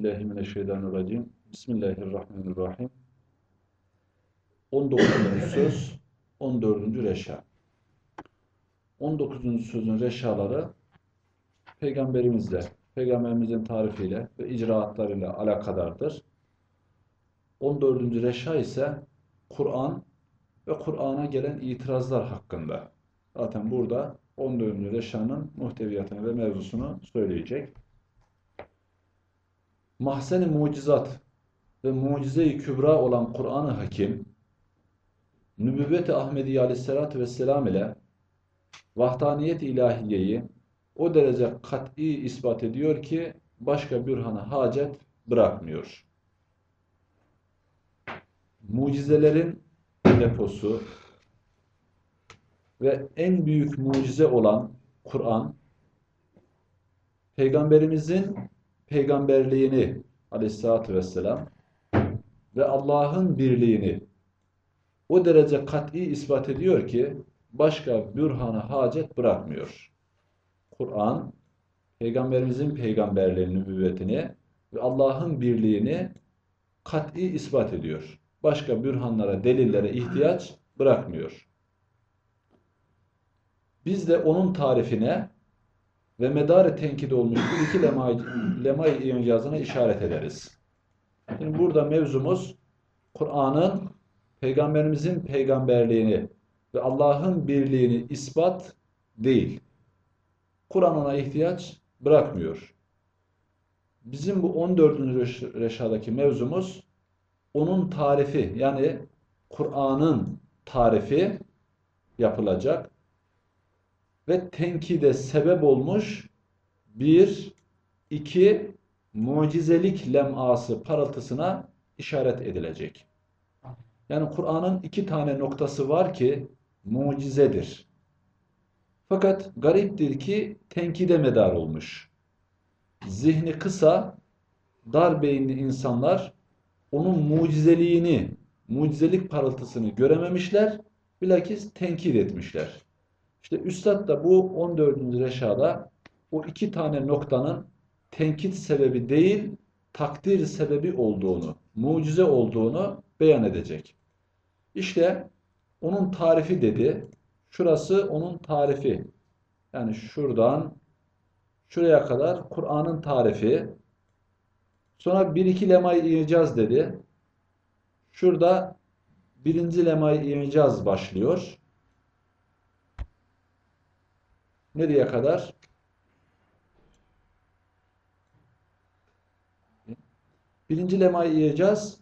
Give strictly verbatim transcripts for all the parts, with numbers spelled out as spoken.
Euzubillahimineşşeytanirracim. Bismillahirrahmanirrahim. on dokuzuncu söz, on dördüncü reşa. on dokuzuncu sözün reşaları Peygamberimizle, Peygamberimizin tarifiyle ve icraatlarıyla alakadardır. on dördüncü reşa ise Kur'an ve Kur'an'a gelen itirazlar hakkında. Zaten burada on dördüncü reşanın muhteviyatını ve mevzusunu söyleyecek. Mahzen-i mucizat ve mucize-i kübra olan Kur'an-ı Hakim, nübüvvet-i Ahmediye aleyhissalatü vesselam ile vahdaniyet-i ilahiyeyi o derece kat'i ispat ediyor ki başka bürhana hacet bırakmıyor. Mucizelerin deposu ve en büyük mucize olan Kur'an, Peygamberimizin peygamberliğini aleyhissalatü vesselam ve Allah'ın birliğini o derece kat'i ispat ediyor ki başka bürhana hacet bırakmıyor. Kur'an, Peygamberimizin peygamberliğini, nübüvvetini ve Allah'ın birliğini kat'i ispat ediyor. Başka bürhanlara, delillere ihtiyaç bırakmıyor. Biz de onun tarifine ve medar-ı tenkide olmuş bu iki lemay-i icazına işaret ederiz. Şimdi burada mevzumuz Kur'an'ın Peygamberimizin peygamberliğini ve Allah'ın birliğini ispat değil. Kur'an ona ihtiyaç bırakmıyor. Bizim bu on dördüncü reşadaki mevzumuz onun tarifi, yani Kur'an'ın tarifi yapılacak ve tenkide sebep olmuş bir, iki mucizelik lem'ası parıltısına işaret edilecek. Yani Kur'an'ın iki tane noktası var ki mucizedir. Fakat gariptir ki tenkide medar olmuş. Zihni kısa, dar beyinli insanlar onun mucizeliğini, mucizelik parıltısını görememişler, bilakis tenkit etmişler. İşte Üstad da bu on dördüncü reşada o iki tane noktanın tenkit sebebi değil, takdir sebebi olduğunu, mucize olduğunu beyan edecek. İşte onun tarifi dedi. Şurası onun tarifi. Yani şuradan şuraya kadar Kur'an'ın tarifi. Sonra bir iki lemay-i icaz dedi. Şurada birinci lemay-i icaz başlıyor. Nereye kadar? Birinci lemay-i icaz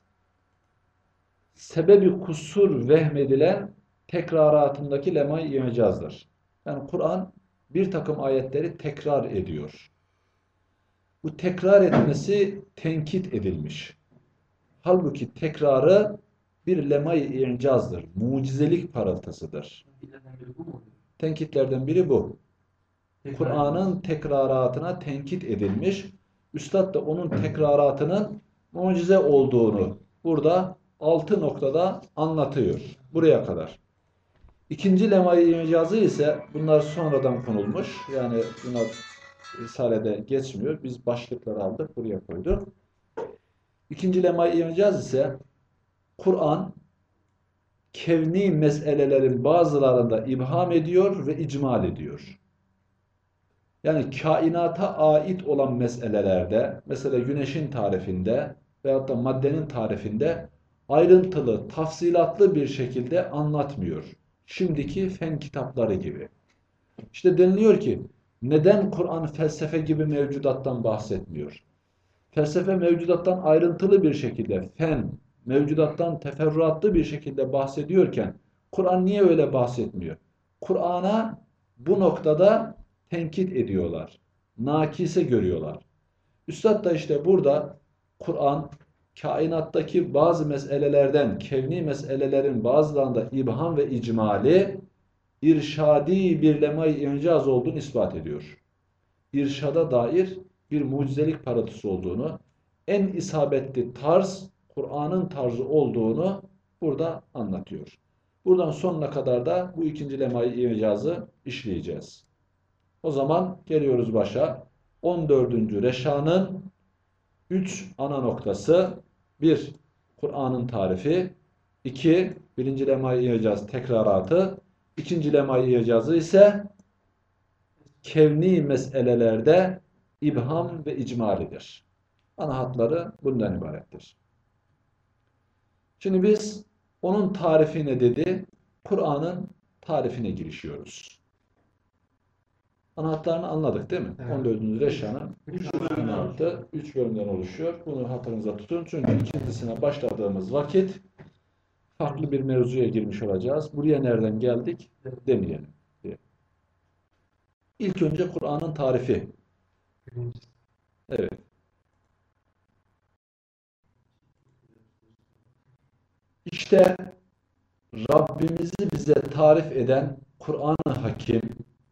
sebebi kusur vehmedilen tekraratındaki lemay-i icazdır. Yani Kur'an bir takım ayetleri tekrar ediyor. Bu tekrar etmesi tenkit edilmiş. Halbuki tekrarı bir lemay-i icazdır. Mucizelik parıltısıdır. Tenkitlerden biri bu. Kur'an'ın tekraratına tenkit edilmiş. Üstad da onun tekraratının mucize olduğunu burada altı noktada anlatıyor. Buraya kadar. İkinci lemay-i icazı ise bunlar sonradan konulmuş. Yani bunlar Risale'de geçmiyor. Biz başlıkları aldık, buraya koyduk. İkinci lemay-i icaz ise Kur'an kevni meselelerin bazılarında ibham ediyor ve icmal ediyor. Yani kainata ait olan meselelerde, mesela güneşin tarifinde veyahut da maddenin tarifinde ayrıntılı, tafsilatlı bir şekilde anlatmıyor. Şimdiki fen kitapları gibi. İşte deniliyor ki, neden Kur'an felsefe gibi mevcudattan bahsetmiyor? Felsefe mevcudattan ayrıntılı bir şekilde, fen mevcudattan teferruatlı bir şekilde bahsediyorken, Kur'an niye öyle bahsetmiyor? Kur'an'a bu noktada tenkit ediyorlar. Nakise görüyorlar. Üstad da işte burada Kur'an kainattaki bazı meselelerden, kevni meselelerin bazılarında ibham ve icmali irşadi bir lemay-i icaz olduğunu ispat ediyor. İrşada dair bir mucizelik parıltısı olduğunu, en isabetli tarz Kur'an'ın tarzı olduğunu burada anlatıyor. Buradan sonuna kadar da bu ikinci lemay-i icazı işleyeceğiz. O zaman geliyoruz başa. on dördüncü reşanın üç ana noktası: bir, Kur'an'ın tarifi; iki, birinci lemay-ı icaz tekraratı; ikinci lemay-ı icazı ise kevni meselelerde ibham ve icmalidir. Ana hatları bundan ibarettir. Şimdi biz onun tarifine dedi, Kur'an'ın tarifine girişiyoruz. Ana hatlarını anladık değil mi? Evet. on dördüncü Reşan'ın üç ana hattı üç bölümden oluşuyor. Bunu hatırınıza tutun. Çünkü ikincisine başladığımız vakit farklı bir mevzuya girmiş olacağız. Buraya nereden geldik demeyelim diye. İlk önce Kur'an'ın tarifi. Evet. İşte Rabbimizi bize tarif eden Kur'an-ı Hakim,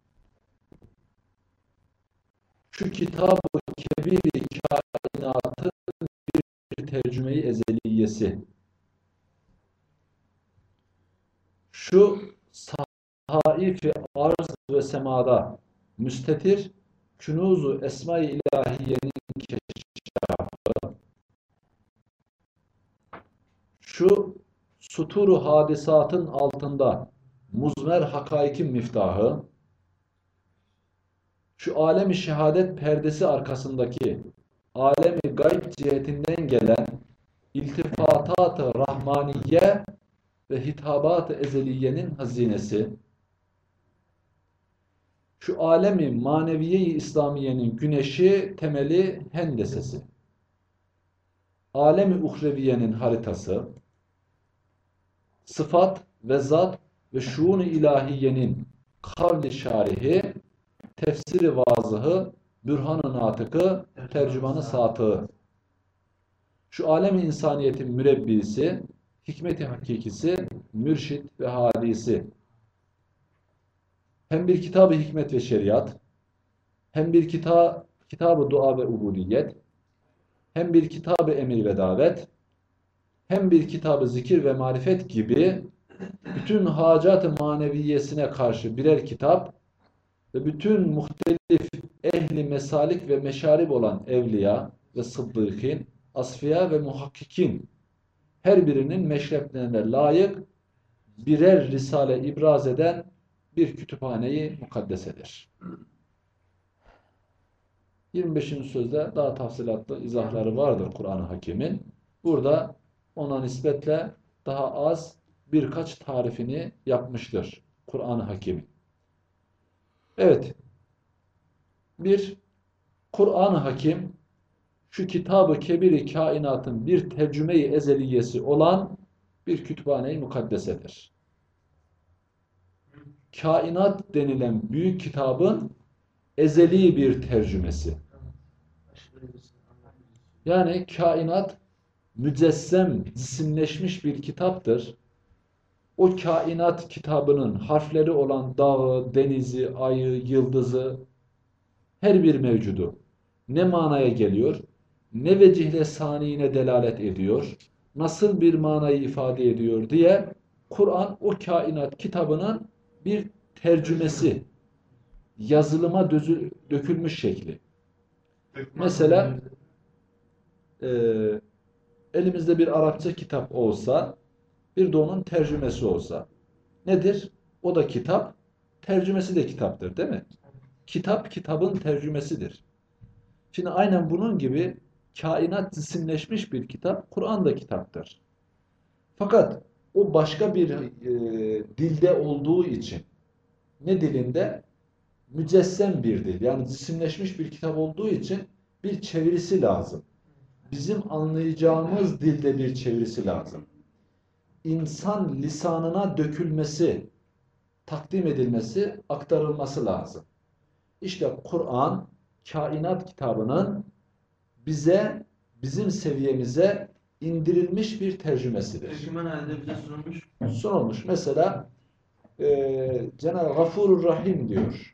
şu kitab-ı kebir-i kainatın bir tercüme-i ezeliyesi, şu sahaif-i arz ve semada müstetir künûz-u esma-i ilahiyenin keşfı, şu suturu hadisatın altında muzmer hakaikin miftahı, şu alem-i şehadet perdesi arkasındaki alem-i gayb cihetinden gelen iltifatat-ı rahmaniye ve hitabat-ı ezeliyenin hazinesi, şu alemi maneviye-i İslamiyenin güneşi, temeli, hendesesi, alemi uhreviyenin haritası, sıfat ve zat ve şuun-u ilahiyenin kavli şarihi, tefsiri vazıhı, bürhan-ı natıkı, tercümanı satığı, şu alem-i insaniyetin mürebbisi, hikmet-i hakikisi, mürşit ve hadisi, hem bir kitab-ı hikmet ve şeriat, hem bir kita kitab-ı dua ve ubudiyet, hem bir kitab-ı emir ve davet, hem bir kitab-ı zikir ve marifet gibi bütün hacat-ı maneviyesine karşı birer kitap ve bütün muhtelif ehli mesalik ve meşarib olan evliya ve sıddıkîn, asfiya ve muhakkikin her birinin meşreplerine layık birer risale ibraz eden bir kütüphane-i mukaddesedir. yirmi beşinci sözde daha tafsilatlı izahları vardır Kur'an-ı Hakim'in. Burada ona nispetle daha az birkaç tarifini yapmıştır Kur'an-ı Hakim. Evet. Bir, Kur'an-ı Hakim şu kitab-ı kebir-i kainatın bir tercüme-i ezeliyesi olan bir kütüphane-i mukaddesedir. Kainat denilen büyük kitabın ezeli bir tercümesi. Yani kainat mücessem, cisimleşmiş bir kitaptır. O kainat kitabının harfleri olan dağı, denizi, ayı, yıldızı, her bir mevcudu ne manaya geliyor, ne vecihle saniine delalet ediyor, nasıl bir manayı ifade ediyor diye Kur'an o kainat kitabının bir tercümesi, yazılıma dözü, dökülmüş şekli. Mesela e, elimizde bir Arapça kitap olsa, bir de onun tercümesi olsa. Nedir? O da kitap, tercümesi de kitaptır, değil mi? Kitap, kitabın tercümesidir. Şimdi aynen bunun gibi kainat cisimleşmiş bir kitap, Kur'an da kitaptır. Fakat o başka bir e, dilde olduğu için, ne dilinde? Mücessem bir dil, yani cisimleşmiş bir kitap olduğu için bir çevirisi lazım. Bizim anlayacağımız dilde bir çevirisi lazım. İnsan lisanına dökülmesi, takdim edilmesi, aktarılması lazım. İşte Kur'an, kainat kitabının bize, bizim seviyemize indirilmiş bir tercümesidir. Tercüman halinde bize sunulmuş. Sunulmuş. Mesela e, Cenab-ı Gafurur Rahim diyor.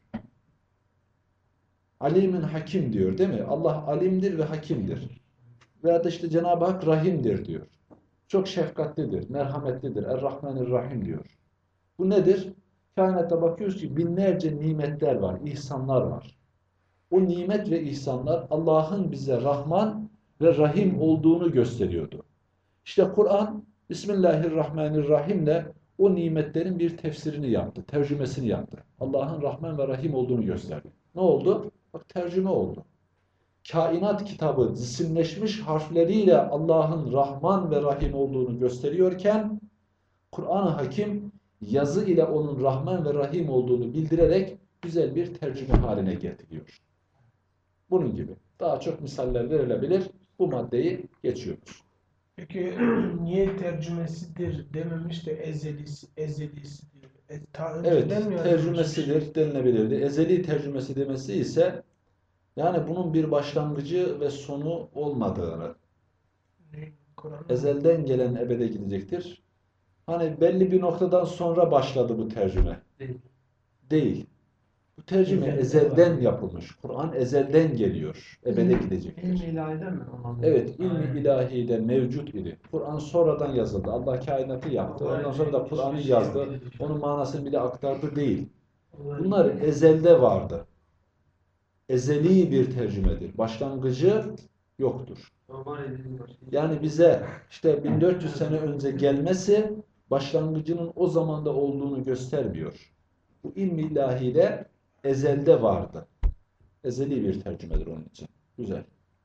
Alimin Hakim diyor, değil mi? Allah alimdir ve hakimdir. Veya da işte Cenab-ı Hak Rahim'dir diyor. Çok şefkatlidir, merhametlidir. Er-Rahmanir-Rahim diyor. Bu nedir? Kainatta bakıyoruz ki binlerce nimetler var, ihsanlar var. O nimet ve ihsanlar Allah'ın bize Rahman, ve Rahim olduğunu gösteriyordu. İşte Kur'an Bismillahirrahmanirrahim'le o nimetlerin bir tefsirini yaptı, tercümesini yaptı. Allah'ın Rahman ve Rahim olduğunu gösterdi. Ne oldu? Bak tercüme oldu. Kainat kitabı cisimleşmiş harfleriyle Allah'ın Rahman ve Rahim olduğunu gösteriyorken Kur'an-ı Hakim yazı ile onun Rahman ve Rahim olduğunu bildirerek güzel bir tercüme haline getiriyor. Bunun gibi. Daha çok misaller verilebilir. Bu maddeyi geçiyoruz. Peki niye tercümesidir dememiş de ezelisi, ezelisidir? E, ta Evet, önceden mi yazılmış? tercümesidir denilebilirdi. Ezeli tercümesi demesi ise yani bunun bir başlangıcı ve sonu olmadığını, Ne? Kur'an'ın ezelden gelen ebede gidecektir. Hani belli bir noktadan sonra başladı bu tercüme. Değil. Değil. Bu tercüme Ezelden ezelden var. yapılmış. Kur'an ezelden geliyor. Ebede gidecektir. İlmi ilahiden mi? Anladım. Evet, ilmi Aynen. ilahide mevcut idi. Kur'an sonradan yazıldı. Allah kainatı yaptı. Ondan sonra da Kur'an'ı yazdı. Onun manasını bile aktardı değil. Bunlar ezelde vardı. Ezeli bir tercümedir. Başlangıcı yoktur. Normal edilmiş başka. Yani bize işte bin dört yüz sene önce gelmesi başlangıcının o zamanda olduğunu göstermiyor. Bu ilmi ilahide ezelde vardı. Ezeli bir tercümedir onun için. Güzel.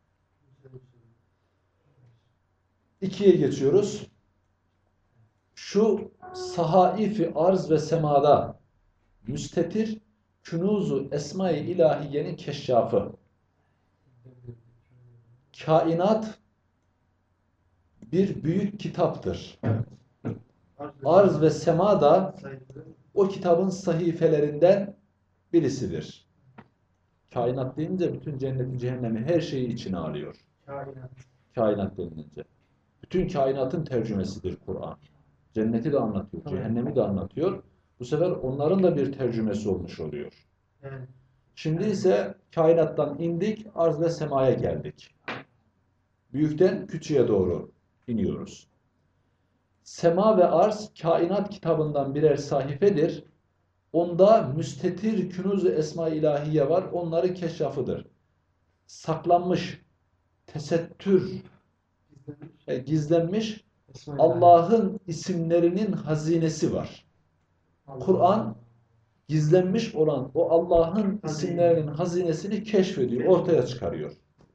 İkiye geçiyoruz. Şu sahaifi arz ve semada müstetir künuzu esma-i ilahiyenin keşşafı. Kainat bir büyük kitaptır. Arz ve sema da o kitabın sahifelerinden birisidir. Kainat deyince bütün cenneti, cehennemi, her şeyi içine alıyor. Kainat. Kainat denilince. Bütün kainatın tercümesidir Kur'an. Cenneti de anlatıyor, cehennemi de anlatıyor. Bu sefer onların da bir tercümesi olmuş oluyor. Evet. Şimdi ise kainattan indik, arz ve semaya geldik. Büyükten küçüğe doğru iniyoruz. Sema ve arz kainat kitabından birer sayfedir. Onda müstetir künuz-u esma-i ilahiye var. Onların keşrafıdır. Saklanmış, tesettür, e, gizlenmiş Allah'ın isimlerinin hazinesi var. Kur'an gizlenmiş olan o Allah'ın isimlerinin hazinesini keşfediyor, ortaya çıkarıyor.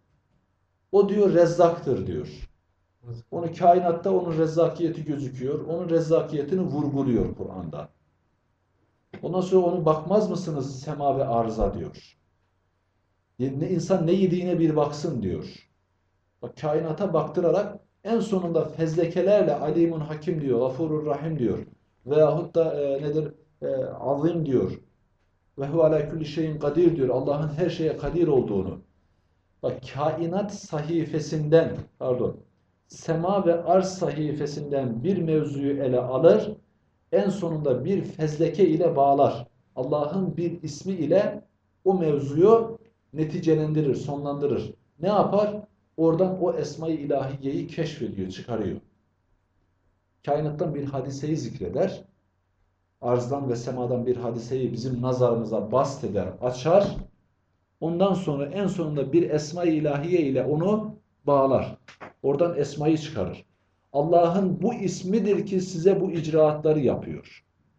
O diyor rezzaktır diyor. Onu kainatta onun rezzakiyeti gözüküyor. Onun rezzakiyetini vurguluyor Kur'an'da. Ondan sonra onu bakmaz mısınız sema ve arıza diyor. Ne insan ne yediğine bir baksın diyor. Bak kainata baktırarak en sonunda fezlekelerle alimun hakim diyor, gafurur rahim diyor. Veyahut da e, nedir? E, azim diyor. Ve hu ala kulli şeyin kadir diyor. Allah'ın her şeye kadir olduğunu. Bak kainat sahifesinden, pardon, sema ve arz sahifesinden bir mevzuyu ele alır, en sonunda bir fezleke ile bağlar. Allah'ın bir ismi ile o mevzuyu neticelendirir, sonlandırır. Ne yapar? Oradan o esma-i ilahiyeyi keşfediyor, çıkarıyor. Kainattan bir hadiseyi zikreder. Arzdan ve semadan bir hadiseyi bizim nazarımıza basteder, açar. Ondan sonra en sonunda bir esma-i ilahiye ile onu bağlar. Oradan esmayı çıkarır. Allah'ın bu ismidir ki size bu icraatları yapıyor.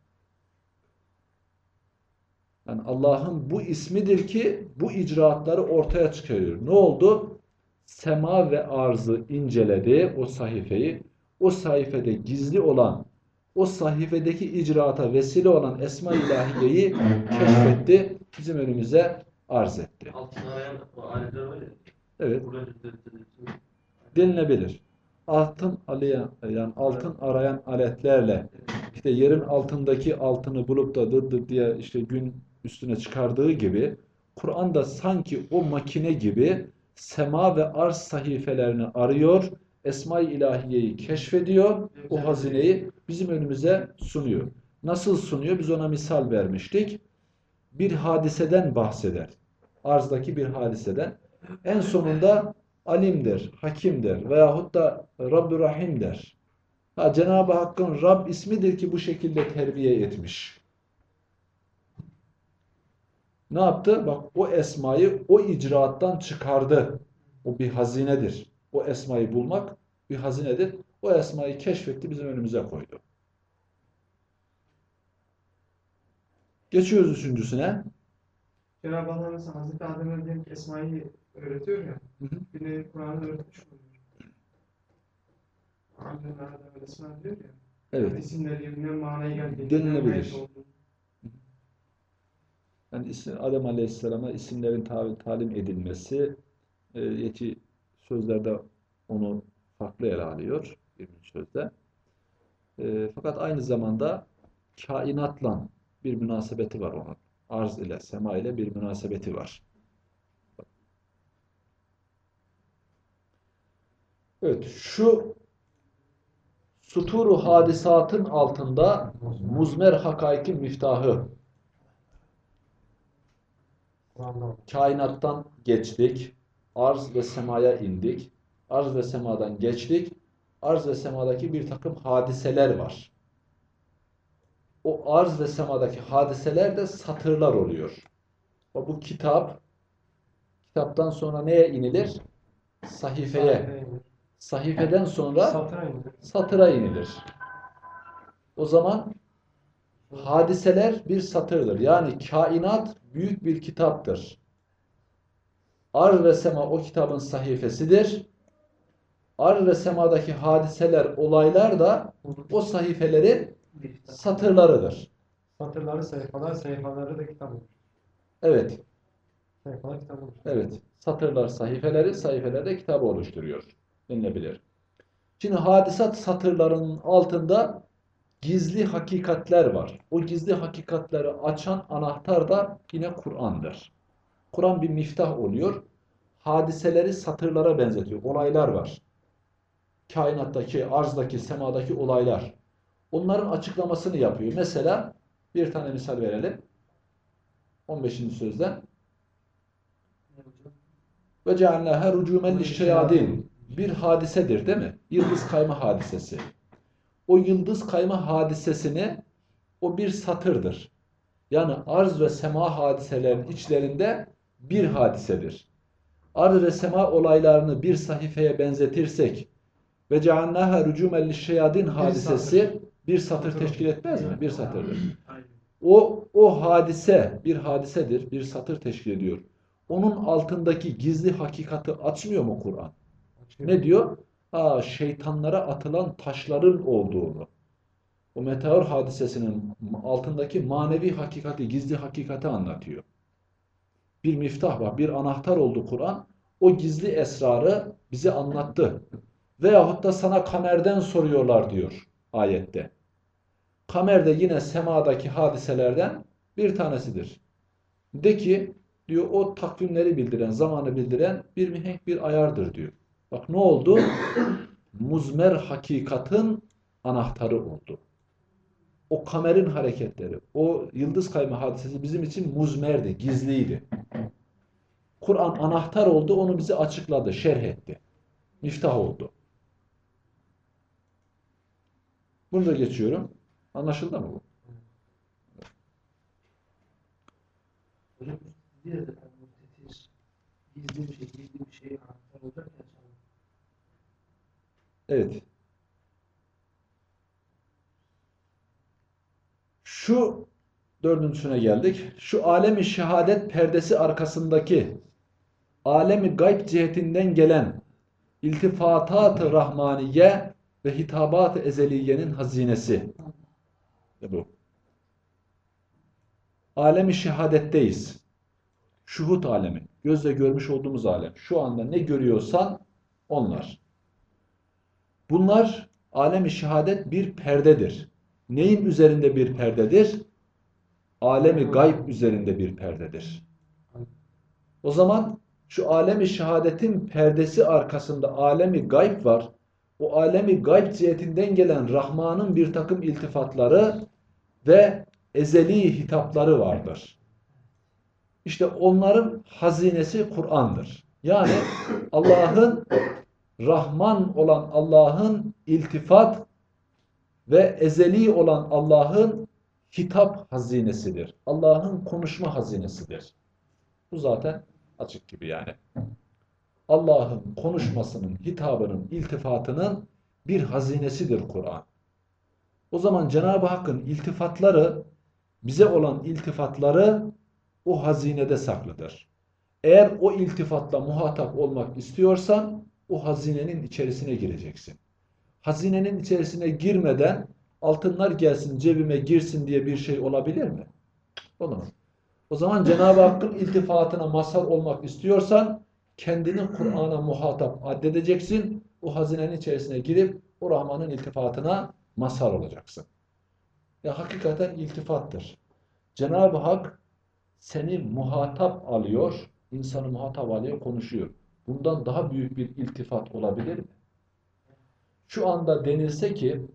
Yani Allah'ın bu ismidir ki bu icraatları ortaya çıkarıyor. Ne oldu? Sema ve arzı inceledi o sayfayı. O sayfede gizli olan, o sayfedeki icraata vesile olan esma-i ilahiyeyi keşfetti. Bizim önümüze arz etti. Altın arayan o aletler var ya. Evet. Burada Denilebilir. Altın arayan, yani altın arayan aletlerle işte yerin altındaki altını bulup da dır dır diye işte gün üstüne çıkardığı gibi Kur'an da sanki o makine gibi sema ve arz sahifelerini arıyor, Esma-i İlahiye'yi keşfediyor, o hazineyi bizim önümüze sunuyor. Nasıl sunuyor? Biz ona misal vermiştik. Bir hadiseden bahseder. Arzdaki bir hadiseden. En sonunda alimdir, hakimdir veyahut da Rabb-ü Rahim der. Ha, Cenab-ı Hakk'ın Rab ismidir ki bu şekilde terbiye etmiş. Ne yaptı? Bak o esmayı o icraattan çıkardı. O bir hazinedir. o esmayı bulmak bir hazinedir. O esmayı keşfetti, bizim önümüze koydu. Geçiyoruz üçüncüsüne. Cenab-ı Allah mesela Hazreti Adem'e diyelim ki Esma'yı öğretiyor ya. Hı hı. Bir de Kur'an'da öğretmiş oluyor. Adem'e Adem'e Esma diyor ya. Evet. Yani isimler yerine manaya geldiği. Denilebilir. Yani isim- Adem Aleyhisselam'a isimlerin tabi- talim edilmesi, e, yeti sözlerde onu farklı ele alıyor, bir sözde. E, fakat aynı zamanda kainatla bir münasebeti var onun. Arz ile, sema ile bir münasebeti var. Evet, şu suturu hadisatın altında muzmer hakaikin miftahı. Kur'an'da Kainattan geçtik, arz ve semaya indik. Arz ve semadan geçtik. Arz ve semadaki bir takım hadiseler var. O arz ve semadaki hadiseler de satırlar oluyor. O bu kitap, kitaptan sonra neye inilir? Sahifeye. Sahifeden sonra satıra indi. satıra inilir. O zaman hadiseler bir satırdır. Yani kainat büyük bir kitaptır. Arz ve sema o kitabın sayfasıdır. Arz ve semadaki hadiseler, olaylar da o sayfelerin satırlarıdır. Satırları sayfalar, sayfaları da kitap olur. Evet, Sayfalar kitap olur. evet. Satırlar sayfeleri, sayfeler de kitabı oluşturuyor. Denilebilir. Şimdi hadisat satırlarının altında gizli hakikatler var. O gizli hakikatleri açan anahtar da yine Kur'an'dır. Kur'an bir miftah oluyor. Hadiseleri satırlara benzetiyor. Olaylar var. Kainattaki, arzdaki, semadaki olaylar. Onların açıklamasını yapıyor. Mesela bir tane misal verelim. on beşinci sözden. Ve ceallâhe rücûmen lişşeyâdîn. Bir hadisedir değil mi? Yıldız kayma hadisesi. O yıldız kayma hadisesini, o bir satırdır. Yani arz ve sema hadiselerin içlerinde bir hadisedir. Arz ve sema olaylarını bir sayfaya benzetirsek ve ceallâhe rücûmen lişşeyâdîn hadisesi bir satır teşkil etmez mi? Bir satırdır. O, o hadise bir hadisedir, bir satır teşkil ediyor. Onun altındaki gizli hakikati açmıyor mu Kur'an? Ne diyor? Aa, şeytanlara atılan taşların olduğunu. O meteor hadisesinin altındaki manevi hakikati, gizli hakikati anlatıyor. Bir miftah var, bir anahtar oldu Kur'an. O gizli esrarı bize anlattı. Veyahut da sana kamerden soruyorlar diyor ayette. Kamer de yine semadaki hadiselerden bir tanesidir. De ki diyor o takvimleri bildiren, zamanı bildiren bir mihenk bir ayardır diyor. Bak ne oldu? Muzmer hakikatın anahtarı oldu. O kamerin hareketleri, o yıldız kayma hadisesi bizim için muzmerdi, gizliydi. Kur'an anahtar oldu, onu bize açıkladı, şerh etti. Miftah oldu. Bunu da geçiyorum. Anlaşıldı mı bu? Hocam diye de müfettiş gizli bir şey, gizli bir şey anahtar olacak ya. Evet. Şu dördüncüsüne geldik. Şu alemi şehadet perdesi arkasındaki alemi gayb cihetinden gelen iltifatat-ı rahmaniye ve hitabat-ı ezeliyenin hazinesi. Bu. Alemi şehadetteyiz. Şuhud alemi. Gözle görmüş olduğumuz alem. Şu anda ne görüyorsan onlar. Bunlar alemi şehadet bir perdedir. Neyin üzerinde bir perdedir? Alemi gayb üzerinde bir perdedir. O zaman şu alemi şehadetin perdesi arkasında alemi gayb var. O alemi gayb cihetinden gelen Rahman'ın bir takım iltifatları ve ezeli hitapları vardır. İşte onların hazinesi Kur'an'dır. Yani Allah'ın Rahman olan Allah'ın iltifat ve ezeli olan Allah'ın hitap hazinesidir. Allah'ın konuşma hazinesidir. Bu zaten açık gibi yani. Allah'ın konuşmasının, hitabının, iltifatının bir hazinesidir Kur'an. O zaman Cenab-ı Hakk'ın iltifatları, bize olan iltifatları o hazinede saklıdır. Eğer o iltifatla muhatap olmak istiyorsan o hazinenin içerisine gireceksin. Hazinenin içerisine girmeden altınlar gelsin cebime girsin diye bir şey olabilir mi? Olamaz. O zaman Cenab-ı Hakk'ın iltifatına mazhar olmak istiyorsan kendini Kur'an'a muhatap addedeceksin. O hazinenin içerisine girip o Rahman'ın iltifatına mazhar olacaksın. Ya hakikaten iltifattır. Cenab-ı Hak seni muhatap alıyor, insanı muhatap alıyor, konuşuyor. Bundan daha büyük bir iltifat olabilir mi? Şu anda denilse ki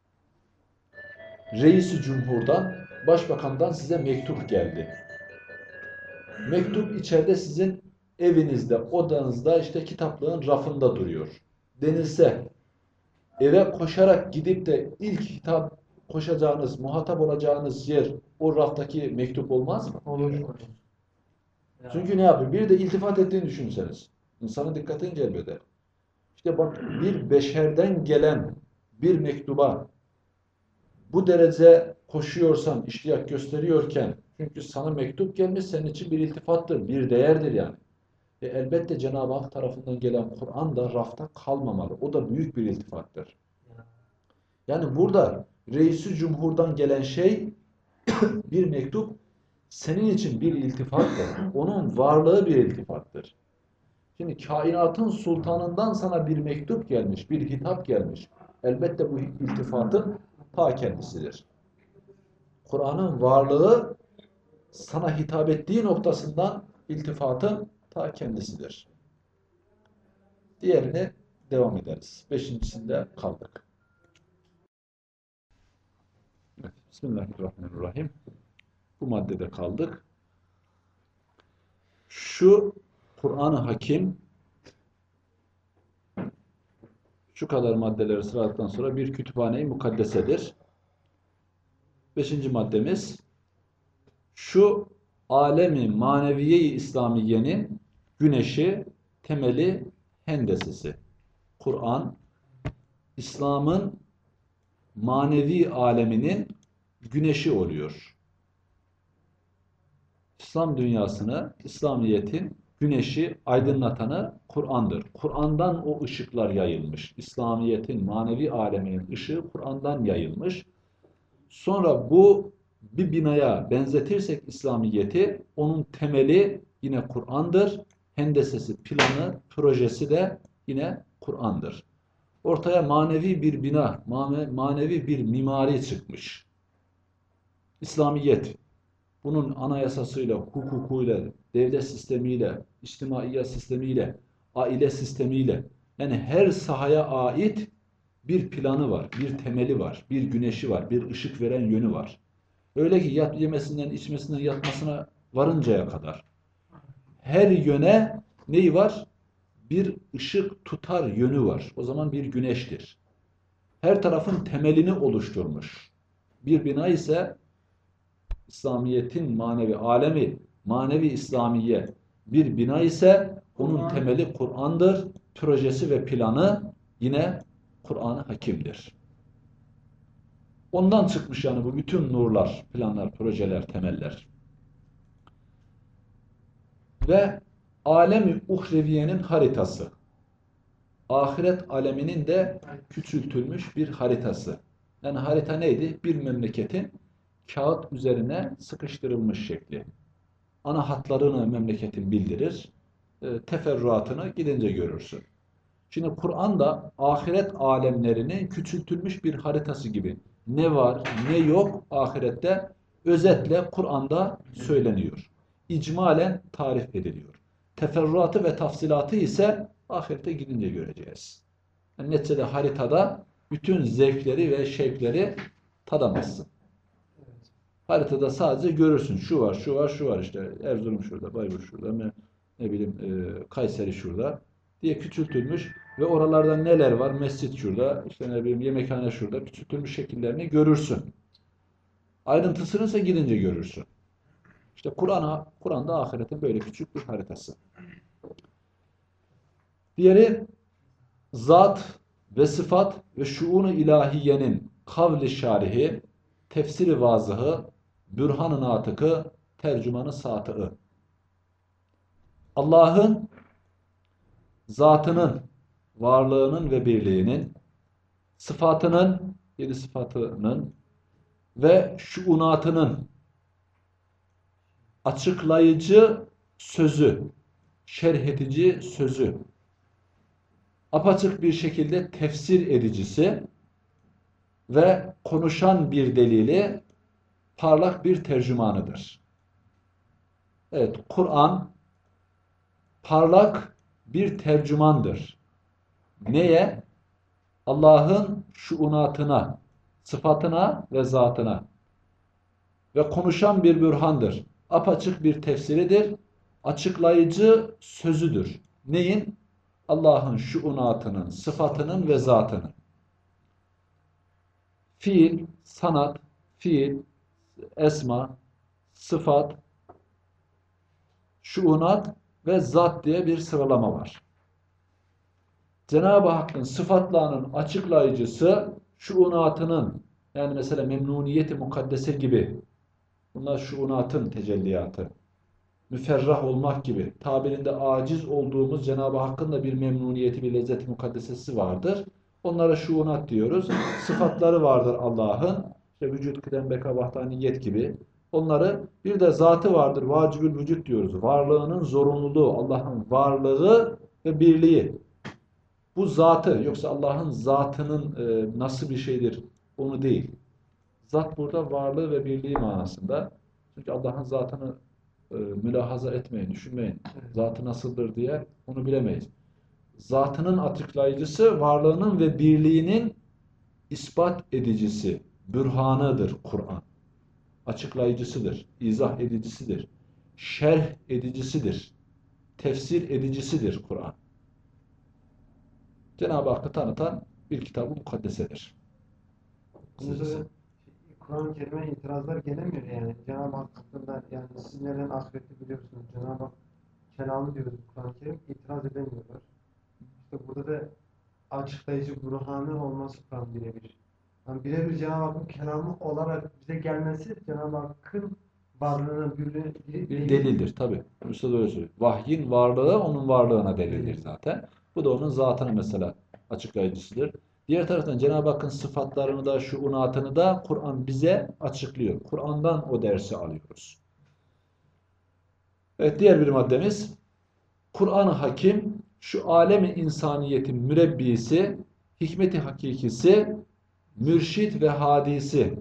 Reis-i Cumhur'dan, Başbakan'dan size mektup geldi. Mektup içeride sizin evinizde, odanızda, işte kitaplığın rafında duruyor. Denilse eve koşarak gidip de ilk hitap koşacağınız, muhatap olacağınız yer o raftaki mektup olmaz mı? Olur. Çünkü ne yapıyor? Bir de iltifat ettiğini düşünseniz. İnsanın dikkatini celbeder. İşte bak, bir beşerden gelen bir mektuba bu derece koşuyorsan, iştiyak gösteriyorken, çünkü sana mektup gelmiş senin için bir iltifattır, bir değerdir yani. E elbette Cenab-ı Hak tarafından gelen Kur'an da rafta kalmamalı. O da büyük bir iltifattır. Yani burada Reis-i Cumhur'dan gelen şey bir mektup senin için bir iltifattır. Onun varlığı bir iltifattır. Şimdi kainatın sultanından sana bir mektup gelmiş, bir hitap gelmiş. Elbette bu iltifatın ta kendisidir. Kur'an'ın varlığı sana hitap ettiği noktasından iltifatın ta kendisidir. Diğerine devam ederiz. Beşincisinde kaldık. Evet, Bismillahirrahmanirrahim. Bu maddede kaldık. Şu Kur'an-ı Hakim şu kadar maddeleri sıraladıktan sonra bir kütüphane-i mukaddesedir. Beşinci maddemiz şu alemi maneviye-i İslamiye'nin güneşi, temeli, hendesesi. Kur'an, İslam'ın manevi aleminin güneşi oluyor. İslam dünyasını, İslamiyet'in güneşi, aydınlatanı Kur'an'dır. Kur'an'dan o ışıklar yayılmış. İslamiyet'in manevi aleminin ışığı Kur'an'dan yayılmış. Sonra bu bir binaya benzetirsek İslamiyet'i, onun temeli yine Kur'an'dır. Hendesesi, planı, projesi de yine Kur'an'dır. Ortaya manevi bir bina, manevi bir mimari çıkmış. İslamiyet, bunun anayasasıyla, hukukuyla, devlet sistemiyle, içtimaiyet sistemiyle, aile sistemiyle, yani her sahaya ait bir planı var, bir temeli var, bir güneşi var, bir ışık veren yönü var. Öyle ki yat yemesinden, içmesinden, yatmasına varıncaya kadar her yöne neyi var? Bir ışık tutar yönü var. O zaman bir güneştir. Her tarafın temelini oluşturmuş. Bir bina ise İslamiyet'in manevi alemi, manevi İslamiye bir bina ise onun temeli Kur'an'dır. Projesi ve planı yine Kur'an-ı Hakim'dir. Ondan çıkmış yani bu bütün nurlar, planlar, projeler, temeller. Ve alem-i uhreviyenin haritası. Ahiret aleminin de küçültülmüş bir haritası. Yani harita neydi? Bir memleketin kağıt üzerine sıkıştırılmış şekli. Ana hatlarını memleketin bildirir. E, teferruatını gidince görürsün. Şimdi Kur'an'da ahiret alemlerinin küçültülmüş bir haritası gibi. Ne var, ne yok ahirette özetle Kur'an'da söyleniyor. İcmalen tarif ediliyor. Teferruatı ve tafsilatı ise ahirete gidince göreceğiz. Yani neticede haritada bütün zevkleri ve şevkleri tadamazsın. Haritada sadece görürsün. Şu var, şu var, şu var işte. Erzurum şurada, Bayburt şurada, ne, ne bileyim e, Kayseri şurada diye küçültülmüş ve oralarda neler var? Mescit şurada, işte ne bileyim yemekhane şurada. Küçültülmüş şekillerini görürsün. Ayrıntısını ise gidince görürsün. İşte Kur'an'a, Kur'an'da ahiretin böyle küçük bir haritası. Diğeri zat ve sıfat ve şuun-u ilahiyenin kavli şarihi, tefsiri vazıhı, bürhan-ı natıkı, tercümanı satığı. Allah'ın zatının, varlığının ve birliğinin, sıfatının, yedi sıfatının ve şuunatının açıklayıcı sözü, şerh edici sözü, apaçık bir şekilde tefsir edicisi ve konuşan bir delili, parlak bir tercümanıdır. Evet, Kur'an parlak bir tercümandır. Neye? Allah'ın şuunatına, sıfatına ve zatına. Ve konuşan bir bürhandır. Apaçık bir tefsiridir. Açıklayıcı sözüdür. Neyin? Allah'ın şuunatının, sıfatının ve zatının. Fiil, sanat, fiil, esma, sıfat, şuunat ve zat diye bir sıralama var. Cenab-ı Hakk'ın sıfatlarının açıklayıcısı şuunatının, yani mesela memnuniyeti mukaddese gibi, bunlar şuunatın tecelliyatı. Müferrah olmak gibi, tabirinde aciz olduğumuz Cenab-ı Hakk'ın da bir memnuniyeti, bir lezzeti mukaddesesi vardır. Onlara şuunat diyoruz. Sıfatları vardır Allah'ın. İşte vücut, kıdem, beka, vahdaniyet gibi. Onları, bir de zatı vardır. Vacibül vücut diyoruz. Varlığının zorunluluğu, Allah'ın varlığı ve birliği. Bu zatı, yoksa Allah'ın zatının e, nasıl bir şeydir onu değil. Zat burada varlığı ve birliği manasında. Çünkü Allah'ın zatını e, mülahaza etmeyin, düşünmeyin. Zatı nasıldır diye onu bilemeyiz. Zatının açıklayıcısı, varlığının ve birliğinin ispat edicisi, bürhanıdır Kur'an. Açıklayıcısıdır, izah edicisidir, şerh edicisidir, tefsir edicisidir Kur'an. Cenab-ı Hakk'ı tanıtan bir kitab-ı mukaddesedir. Burada Kur'an-ı Kerim'e itirazlar gelemiyor yani. Cenab-ı Hak hakkında, yani siz neden ahireti biliyorsunuz? Cenab-ı Hak kelamı diyoruz Kur'an-ı Kerim. İtiraz edemiyorlar. İşte burada da açıklayıcı, burhanı olması Kur'an birebir. Yani birebir Cenab-ı Hakk'ın kelamı olarak bize gelmesi Cenab-ı Hakk'ın varlığına bir, bir, Bir delildir tabi. Üstad öyle söylüyor. Vahyin varlığı onun varlığına delildir zaten. Bu da onun zatına mesela açıklayıcısıdır. Diğer taraftan Cenab-ı Hakk'ın sıfatlarını da şuunatını da Kur'an bize açıklıyor. Kur'an'dan o dersi alıyoruz. Evet, diğer bir maddemiz Kur'an-ı Hakim şu alemi insaniyetin mürebbisi, hikmeti hakikisi, mürşid ve hadisi.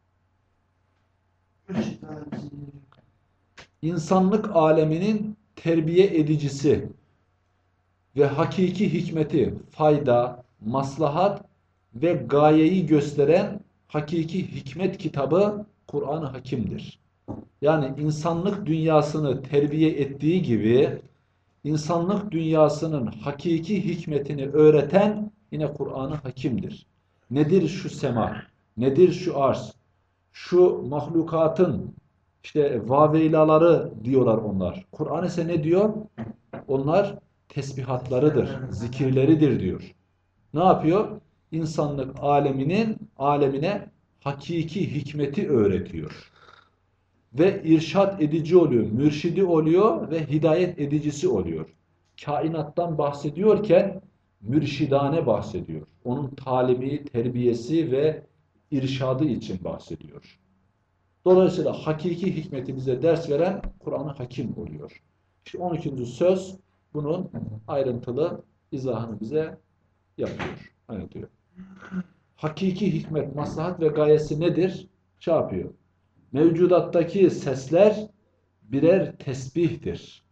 İnsanlık aleminin terbiye edicisi ve hakiki hikmeti, fayda, maslahat ve gayeyi gösteren hakiki hikmet kitabı Kur'an-ı Hakim'dir. Yani insanlık dünyasını terbiye ettiği gibi insanlık dünyasının hakiki hikmetini öğreten yine Kur'an-ı Hakim'dir. Nedir şu sema? Nedir şu arz? Şu mahlukatın işte vaveylaları diyorlar onlar. Kur'an ise ne diyor? Onlar tesbihatlarıdır, zikirleridir diyor. Ne yapıyor? İnsanlık aleminin alemine hakiki hikmeti öğretiyor. Ve irşad edici oluyor, mürşidi oluyor ve hidayet edicisi oluyor. Kainattan bahsediyorken mürşidane bahsediyor. Onun talimi, terbiyesi ve irşadı için bahsediyor. Dolayısıyla hakiki hikmetimize ders veren Kur'an-ı Hakim oluyor. İşte on ikinci söz bunun ayrıntılı izahını bize yapıyor, anlatıyor. Hakiki hikmet, maslahat ve gayesi nedir? Şey yapıyor. Mevcudattaki sesler birer tesbihtir.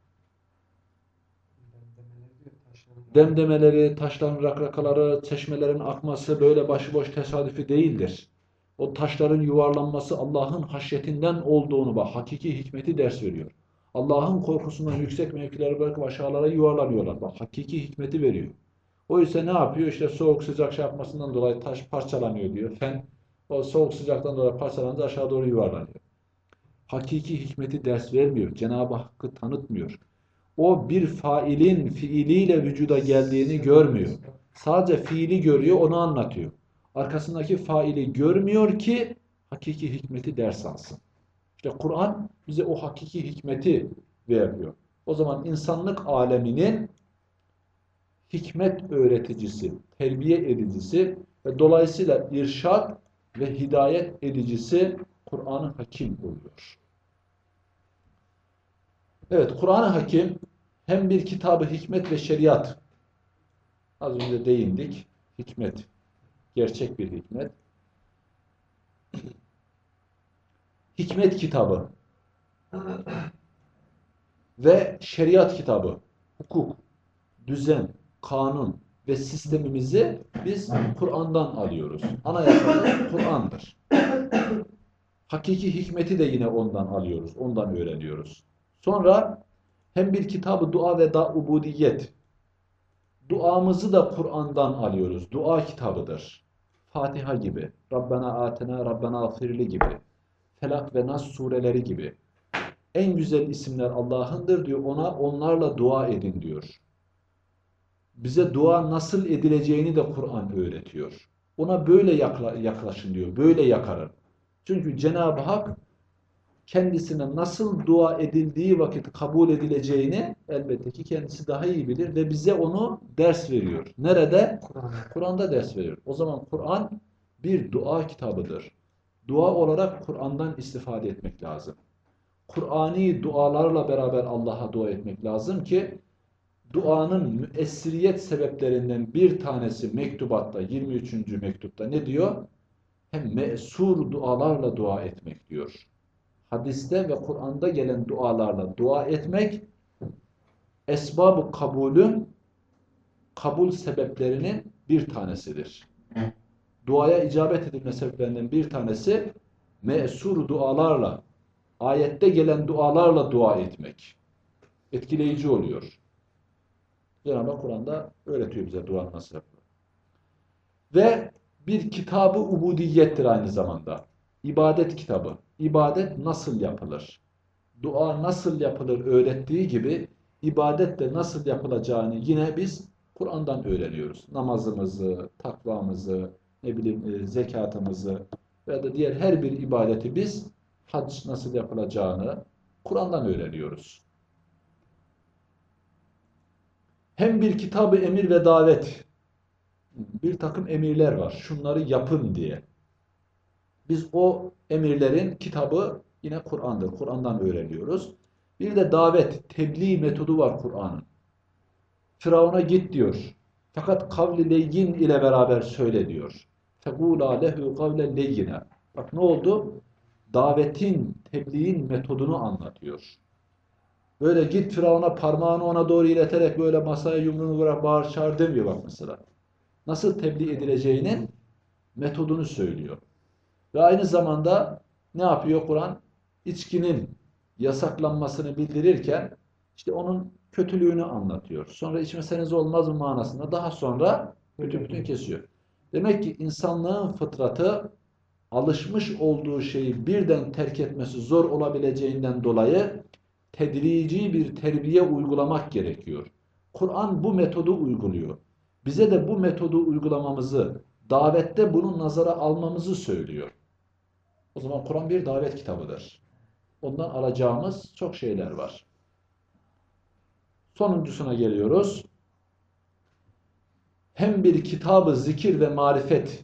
Demdemeleri, taşların rakrakaları, çeşmelerin akması böyle başıboş tesadüfi değildir. O taşların yuvarlanması Allah'ın haşyetinden olduğunu, bak hakiki hikmeti ders veriyor. Allah'ın korkusundan yüksek mevkilere bırakıp aşağılara yuvarlanıyorlar. Bak hakiki hikmeti veriyor. O ise ne yapıyor? İşte soğuk sıcak şey yapmasından dolayı taş parçalanıyor diyor. Fen o soğuk sıcaktan dolayı parçalanınca aşağı doğru yuvarlanıyor. Hakiki hikmeti ders vermiyor. Cenab-ı Hakk'ı tanıtmıyor. o bir failin fiiliyle vücuda geldiğini görmüyor. Sadece fiili görüyor, onu anlatıyor. Arkasındaki faili görmüyor ki hakiki hikmeti ders alsın. İşte Kur'an bize o hakiki hikmeti veriyor. O zaman insanlık aleminin hikmet öğreticisi, terbiye edicisi ve dolayısıyla irşad ve hidayet edicisi Kur'an-ı Hakim oluyor. Evet, Kur'an-ı Hakim hem bir kitabı hikmet ve şeriat. Az önce değindik. Hikmet. Gerçek bir hikmet. Hikmet kitabı ve şeriat kitabı, hukuk, düzen, kanun ve sistemimizi biz Kur'an'dan alıyoruz. Anayasamız Kur'an'dır. Hakiki hikmeti de yine ondan alıyoruz, ondan öğreniyoruz. Sonra hem bir kitabı dua ve da ubudiyet. Duamızı da Kur'an'dan alıyoruz. Dua kitabıdır. Fatiha gibi, Rabbena atena, Rabbena afirli gibi, Felak ve Nas sureleri gibi. En güzel isimler Allah'ındır diyor. Ona onlarla dua edin diyor. Bize dua nasıl edileceğini de Kur'an öğretiyor. Ona böyle yakla, yaklaşın diyor. Böyle yakarın. Çünkü Cenab-ı Hak kendisine nasıl dua edildiği vakit kabul edileceğini elbette ki kendisi daha iyi bilir ve bize onu ders veriyor. Nerede? Kur'an. Kur'an'da ders veriyor. O zaman Kur'an bir dua kitabıdır. Dua olarak Kur'an'dan istifade etmek lazım. Kur'ani dualarla beraber Allah'a dua etmek lazım ki duanın müessiriyet sebeplerinden bir tanesi mektubatta, yirmi üçüncü mektupta ne diyor? Hem me'sur dualarla dua etmek diyor. Hadiste ve Kur'an'da gelen dualarla dua etmek esbab-ı kabulün kabul sebeplerinin bir tanesidir. Duaya icabet edilme sebeplerinden bir tanesi me'sur dualarla, ayette gelen dualarla dua etmek. Etkileyici oluyor. Cenab-ı Hak Kur'an'da öğretiyor bize dua nasıl yapılır. Ve bir kitabı ubudiyettir aynı zamanda. İbadet kitabı. İbadet nasıl yapılır? Dua nasıl yapılır öğrettiği gibi ibadet de nasıl yapılacağını yine biz Kur'an'dan öğreniyoruz. Namazımızı, takvamızı, ne bileyim zekatımızı veya da diğer her bir ibadeti biz hac nasıl yapılacağını Kur'an'dan öğreniyoruz. Hem bir kitabı emir ve davet, bir takım emirler var. Şunları yapın diye. Biz o emirlerin kitabı yine Kur'an'dır. Kur'an'dan öğreniyoruz. Bir de davet, tebliğ metodu var Kur'an'ın. Firavun'a git diyor. Fakat kavli leyyin ile beraber söyle diyor. فَقُولَا لَهُ قَوْلَ لَيِّنَا. Bak ne oldu? Davetin, tebliğin metodunu anlatıyor. Böyle git Firavun'a parmağını ona doğru ileterek böyle masaya yumruğunu vurar bağır çağır demiyor bak mesela. Nasıl tebliğ edileceğinin metodunu söylüyor. Ve aynı zamanda ne yapıyor Kur'an? İçkinin yasaklanmasını bildirirken işte onun kötülüğünü anlatıyor. Sonra içmeseniz olmaz mı manasında daha sonra bütün bütün kesiyor. Demek ki insanlığın fıtratı alışmış olduğu şeyi birden terk etmesi zor olabileceğinden dolayı tedrici bir terbiye uygulamak gerekiyor. Kur'an bu metodu uyguluyor. Bize de bu metodu uygulamamızı, davette bunu nazara almamızı söylüyor. O zaman Kur'an bir davet kitabıdır. Ondan alacağımız çok şeyler var. Sonuncusuna geliyoruz. Hem bir kitabı zikir ve marifettir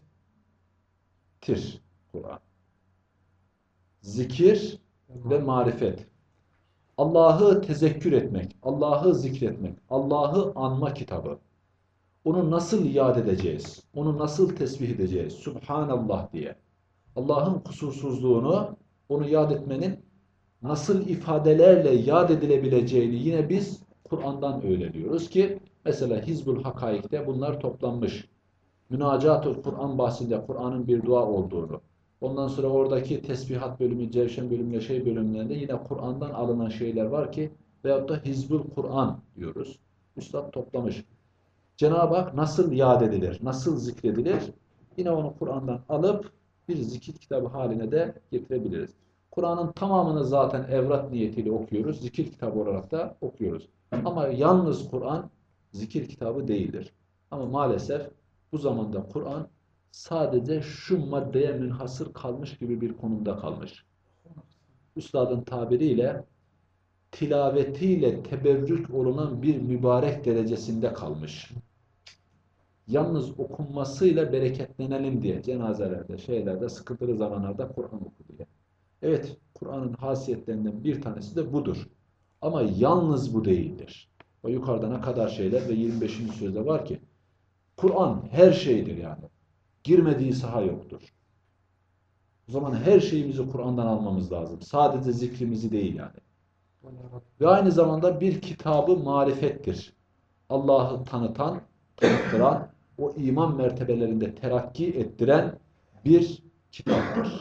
Kur'an. Zikir ve marifet. Allah'ı tezekkür etmek, Allah'ı zikretmek, Allah'ı anma kitabı. Onu nasıl yad edeceğiz? Onu nasıl tesbih edeceğiz? Subhanallah diye. Allah'ın kusursuzluğunu, onu yad etmenin nasıl ifadelerle yad edilebileceğini yine biz Kur'an'dan öğreniyoruz ki mesela Hizbul Hakaik'te bunlar toplanmış. Münacatul Kur'an bahsinde Kur'an'ın bir dua olduğunu, ondan sonra oradaki tesbihat bölümü, cevşen bölümü, şey bölümlerinde yine Kur'an'dan alınan şeyler var ki veyahut da Hizbul Kur'an diyoruz. Üstad toplamış. Cenab-ı Hak nasıl yad edilir, nasıl zikredilir? Yine onu Kur'an'dan alıp bir zikir kitabı haline de getirebiliriz. Kur'an'ın tamamını zaten evrat niyetiyle okuyoruz. Zikir kitabı olarak da okuyoruz. Ama yalnız Kur'an zikir kitabı değildir. Ama maalesef bu zamanda Kur'an sadece şu maddeye münhasır kalmış gibi bir konumda kalmış. Üstadın tabiriyle tilavetiyle teberrük olunan bir mübarek derecesinde kalmış. Yalnız okunmasıyla bereketlenelim diye cenazelerde, şeylerde, sıkıntılı zamanlarda Kur'an oku diye. Evet, Kur'an'ın hasiyetlerinden bir tanesi de budur. Ama yalnız bu değildir. O yukarıda ne kadar şeyler ve yirmi beşinci sözde var ki Kur'an her şeydir yani. Girmediği saha yoktur. O zaman her şeyimizi Kur'an'dan almamız lazım. Sadece zikrimizi değil yani. Ve aynı zamanda bir kitabı marifettir. Allah'ı tanıtan, tanıttıran, o iman mertebelerinde terakki ettiren bir kitaptır.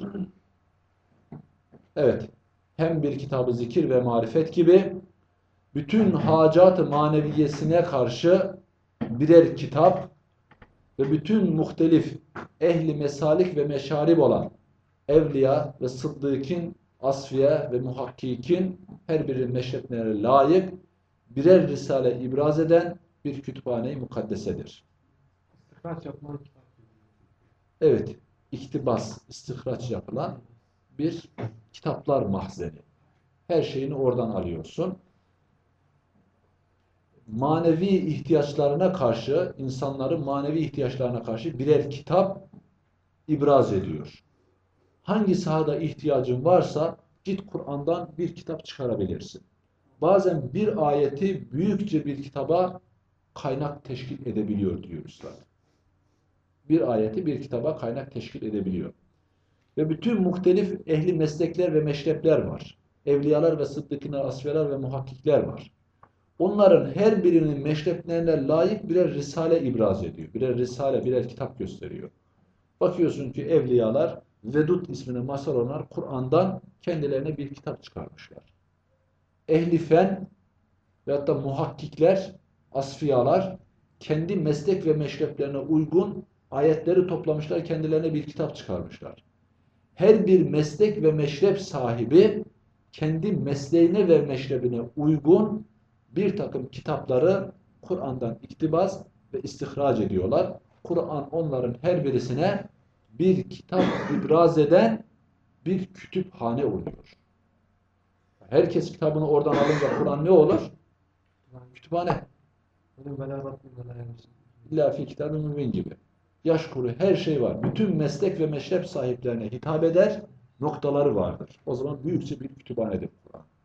Evet, hem bir kitabı zikir ve marifet gibi bütün hacat-ı maneviyesine karşı birer kitap ve bütün muhtelif ehli mesalik ve meşarib olan evliya ve sıddıkın, asfiye ve muhakkikin her birinin meşreplerine layık birer risale ibraz eden bir kütüphane-i mukaddesedir. İstihraç yapılan kitap. Evet, iktibas, istihraç yapılan bir kitaplar mahzeni. Her şeyini oradan alıyorsun. Manevi ihtiyaçlarına karşı, insanların manevi ihtiyaçlarına karşı birer kitap ibraz ediyor. Hangi sahada ihtiyacın varsa git Kur'an'dan bir kitap çıkarabilirsin. Bazen bir ayeti büyükçe bir kitaba kaynak teşkil edebiliyor diyor Üstad. Bir ayeti bir kitaba kaynak teşkil edebiliyor. Ve bütün muhtelif ehli meslekler ve meşrepler var. Evliyalar ve sıddıklar, asfiyeler ve muhakkikler var. Onların her birinin meşreplerine layık birer risale ibraz ediyor. Birer risale, birer kitap gösteriyor. Bakıyorsun ki evliyalar Vedud ismine mazhar olanlar Kur'an'dan kendilerine bir kitap çıkarmışlar. Ehli fen ve hatta muhakkikler, asfiyalar kendi meslek ve meşreplerine uygun ayetleri toplamışlar, kendilerine bir kitap çıkarmışlar. Her bir meslek ve meşrep sahibi kendi mesleğine ve meşrebine uygun bir takım kitapları Kur'an'dan iktibas ve istihraç ediyorlar. Kur'an onların her birisine bir kitap ibraz eden bir kütüphane oluyor. Herkes kitabını oradan alınca Kur'an ne olur? Kütüphane. Benim belagatlı belaymışım. İlla fi kitab-ı mübin gibi. Yaş kuru her şey var. Bütün meslek ve meşrep sahiplerine hitap eder, noktaları vardır. O zaman büyükçe bir kütüphanedir Kur'an.